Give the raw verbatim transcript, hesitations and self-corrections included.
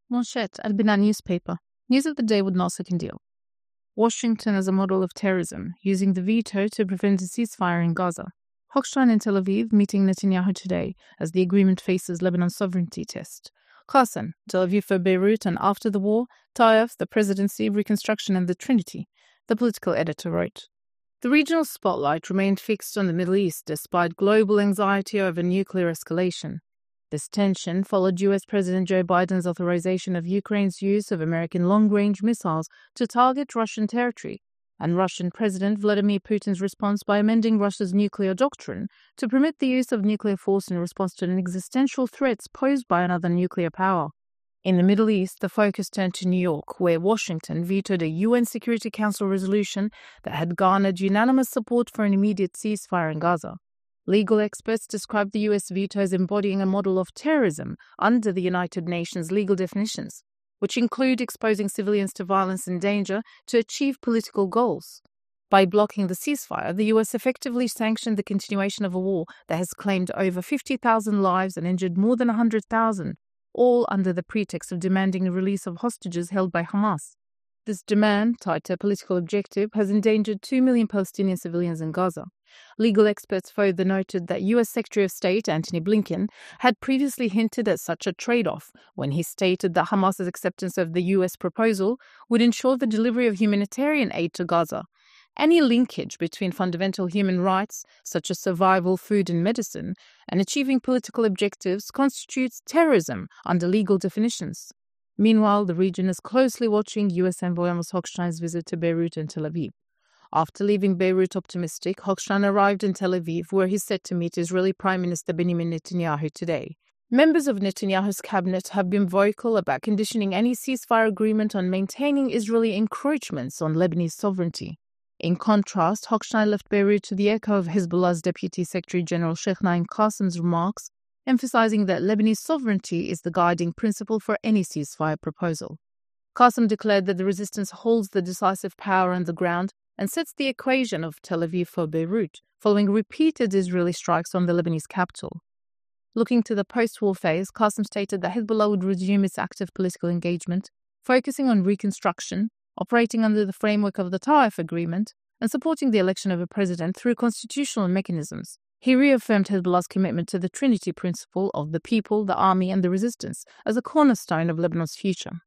Manchette, Al-Bina newspaper. News of the day with Nasser Kindil. Washington as a model of terrorism, using the veto to prevent a ceasefire in Gaza. Hochstein in Tel Aviv meeting Netanyahu today as the agreement faces Lebanon's sovereignty test. Qassem, Tel Aviv for Beirut and after the war, Taif, the presidency, reconstruction and the Trinity, the political editor wrote. The regional spotlight remained fixed on the Middle East despite global anxiety over nuclear escalation. This tension followed U S President Joe Biden's authorization of Ukraine's use of American long-range missiles to target Russian territory, and Russian President Vladimir Putin's response by amending Russia's nuclear doctrine to permit the use of nuclear force in response to existential threats posed by another nuclear power. In the Middle East, the focus turned to New York, where Washington vetoed a U N Security Council resolution that had garnered unanimous support for an immediate ceasefire in Gaza. Legal experts described the U S veto as embodying a model of terrorism under the United Nations legal definitions, which include exposing civilians to violence and danger to achieve political goals. By blocking the ceasefire, the U S effectively sanctioned the continuation of a war that has claimed over fifty thousand lives and injured more than one hundred thousand, all under the pretext of demanding the release of hostages held by Hamas. This demand, tied to a political objective, has endangered two million Palestinian civilians in Gaza. Legal experts further noted that U S Secretary of State Antony Blinken had previously hinted at such a trade-off when he stated that Hamas's acceptance of the U S proposal would ensure the delivery of humanitarian aid to Gaza. Any linkage between fundamental human rights, such as survival, food and medicine, and achieving political objectives constitutes terrorism under legal definitions. Meanwhile, the region is closely watching U S envoy Amos Hochstein's visit to Beirut and Tel Aviv. After leaving Beirut optimistic, Hochstein arrived in Tel Aviv, where he's set to meet Israeli Prime Minister Benjamin Netanyahu today. Members of Netanyahu's cabinet have been vocal about conditioning any ceasefire agreement on maintaining Israeli encroachments on Lebanese sovereignty. In contrast, Hochstein left Beirut to the echo of Hezbollah's Deputy Secretary General Sheikh Naim Qassem's remarks, emphasizing that Lebanese sovereignty is the guiding principle for any ceasefire proposal. Qassem declared that the resistance holds the decisive power on the ground and sets the equation of Tel Aviv for Beirut, following repeated Israeli strikes on the Lebanese capital. Looking to the post-war phase, Qassem stated that Hezbollah would resume its active political engagement, focusing on reconstruction, operating under the framework of the Taif Agreement, and supporting the election of a president through constitutional mechanisms. He reaffirmed Hezbollah's commitment to the Trinity principle of the people, the army, and the resistance as a cornerstone of Lebanon's future.